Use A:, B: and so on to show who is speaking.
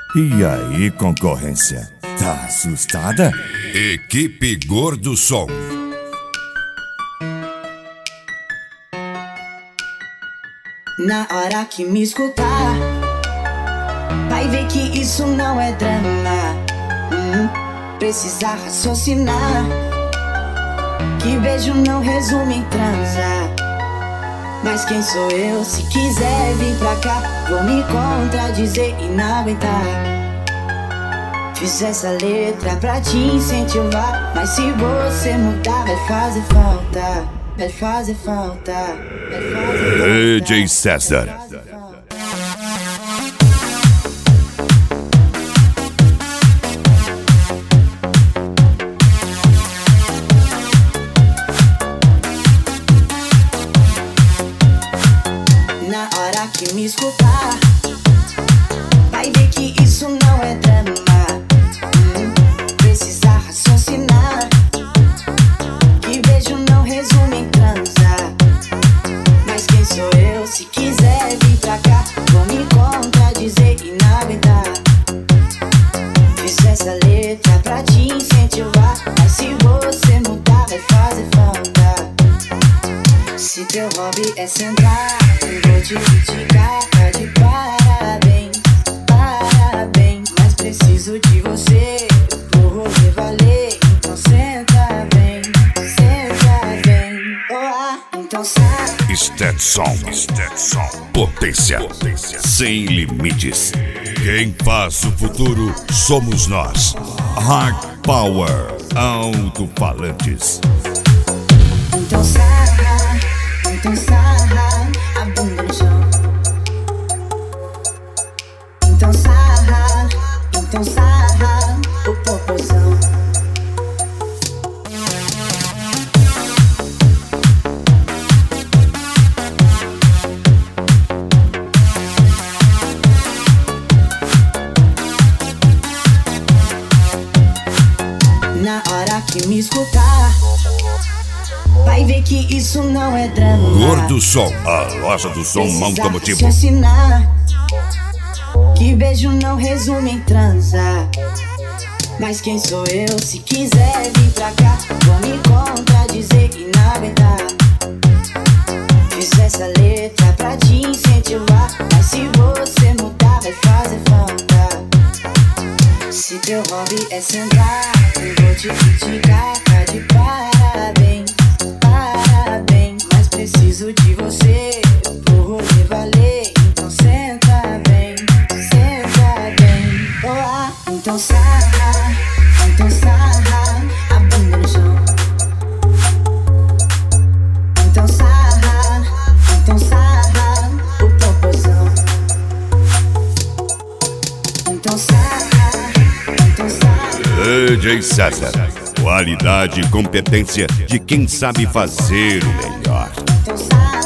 A: E aí, concorrência? Tá assustada?
B: Equipe Gordo Som.
C: Na hora que me escutar, vai ver que isso não é drama. Precisa raciocinar, que beijo não resume em transa. Mas quem sou eu? Se quiser vir pra cá, vou me contradizer e não aguentar. Fiz essa letra pra te incentivar, mas se você mudar vai fazer falta. Vai fazer falta. Vai fazer falta.
A: DJ César.
C: Na hora que me escutar, vai ver que isso não é drama. Precisa raciocinar, que beijo não resume em transa. Mas quem sou eu? Se quiser vir pra cá, vou me contradizer e não aguentar. Fiz essa letra pra te incentivar, mas se você mudar vai fazer falta. Se teu hobby é sentar, eu vou te criticar, tá de parabéns, parabéns. Mas preciso de você, pro rolê valer. Então senta bem, então sai.
A: Stetson. Potência sem limites. Quem faz o futuro somos nós. Hard Power Alto-Falantes.
C: Então sarra, a bunda no chão. Então sarra, o popozão. Na hora que me escutar, vai ver que isso não é drama.
A: Gordo Som, a loja do som automotivo.
C: Raciocinar, que beijo não resume em transa. Mas quem sou eu? Se quiser vir pra cá, vou me contradizer e não aguentar. Fiz essa letra pra te incentivar, mas se você mudar vai fazer falta. Se teu hobby é sentar, eu vou te criticar, tá de parabéns, parabéns. Mas preciso de você, pro rolê valer. Então senta bem, boa. Então sarra, a bunda no chão. Então sarra, o popozão. Então sarra.
A: DJ César, qualidade e competência de quem sabe fazer o melhor.
C: Então sarra.